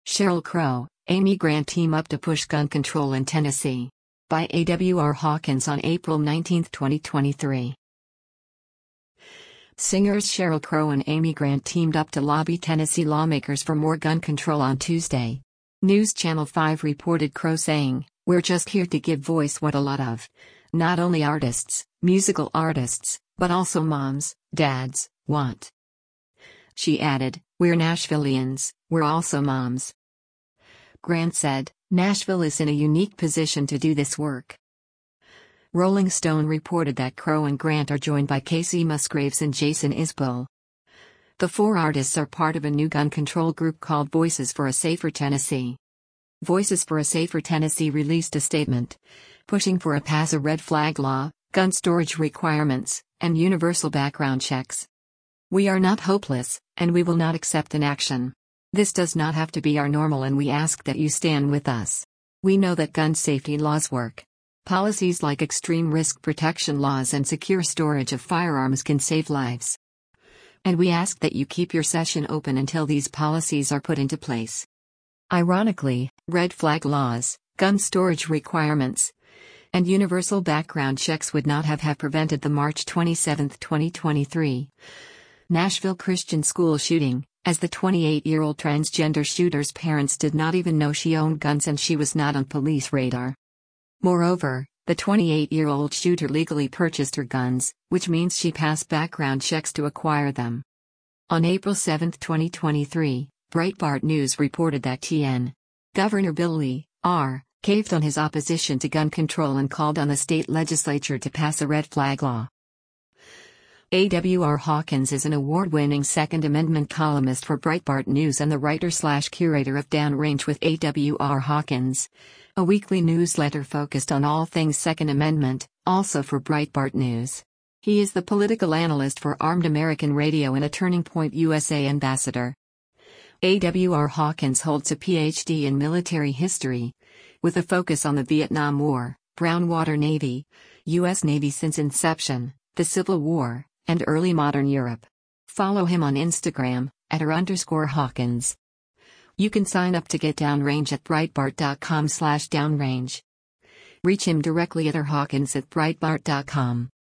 Sheryl Crow, Amy Grant team up to push gun control in Tennessee. By A.W.R. Hawkins on April 19, 2023. Singers Sheryl Crow and Amy Grant teamed up to lobby Tennessee lawmakers for more gun control on Tuesday. News Channel 5 reported Crow saying, "We're just here to give voice what a lot of, not only artists, musical artists, but also moms, dads, want." She added, "We're Nashvillians, we're also moms." Grant said, "Nashville is in a unique position to do this work." Rolling Stone reported that Crow and Grant are joined by Kacey Musgraves and Jason Isbell. The four artists are part of a new gun control group called Voices for a Safer Tennessee. Voices for a Safer Tennessee released a statement, pushing for a pass a red flag law, gun storage requirements, and universal background checks. "We are not hopeless, and we will not accept inaction. This does not have to be our normal, and we ask that you stand with us. We know that gun safety laws work. Policies like extreme risk protection laws and secure storage of firearms can save lives. And we ask that you keep your session open until these policies are put into place." Ironically, red flag laws, gun storage requirements, and universal background checks would not have prevented the March 27, 2023, Nashville Christian school shooting, as the 28-year-old transgender shooter's parents did not even know she owned guns and she was not on police radar. Moreover, the 28-year-old shooter legally purchased her guns, which means she passed background checks to acquire them. On April 7, 2023, Breitbart News reported that TN Governor Bill Lee, R., caved on his opposition to gun control and called on the state legislature to pass a red flag law. A.W.R. Hawkins is an award-winning Second Amendment columnist for Breitbart News and the writer/curator of Downrange with A.W.R. Hawkins, a weekly newsletter focused on all things Second Amendment, also for Breitbart News. He is the political analyst for Armed American Radio and a Turning Point USA ambassador. A.W.R. Hawkins holds a Ph.D. in military history, with a focus on the Vietnam War, Brown Water Navy, U.S. Navy since inception, the Civil War, and early modern Europe. Follow him on Instagram, @r_Hawkins. You can sign up to get Downrange at Breitbart.com/downrange. Reach him directly at rhawkins@breitbart.com.